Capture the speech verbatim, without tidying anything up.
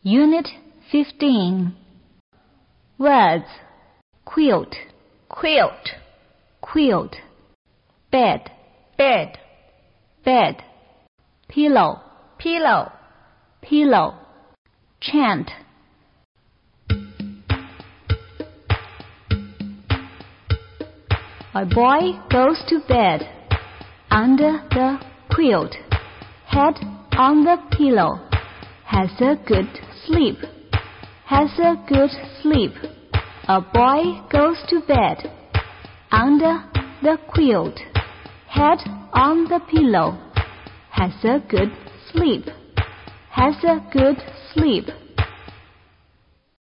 Unit fifteen. Words. Quilt, quilt, quilt. Bed, bed, bed. Pillow, pillow, pillow. Chant. A boy goes to bed under the quilt, head on the pillow, has a good sleep, has a good sleep. A boy goes to bed under the quilt, head on the pillow, has a good sleep, has a good sleep.